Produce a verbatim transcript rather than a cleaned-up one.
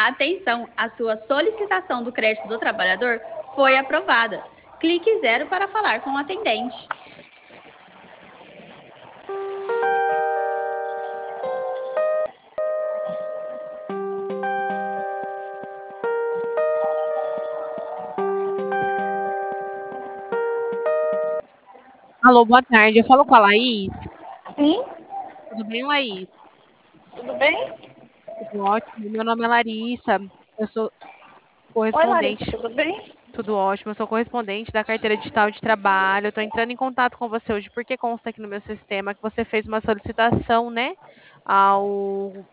Atenção, a sua solicitação do crédito do trabalhador foi aprovada. Clique zero para falar com o atendente. Alô, boa tarde. Eu falo com a Laís. Sim, Tudo bem, Laís? tudo bem? Tudo ótimo. Meu nome é Larissa. Eu sou Oi, Larissa, correspondente. tudo bem? Tudo ótimo. Eu sou correspondente da carteira digital de trabalho. Estou entrando em contato com você hoje porque consta aqui no meu sistema que você fez uma solicitação, né, ao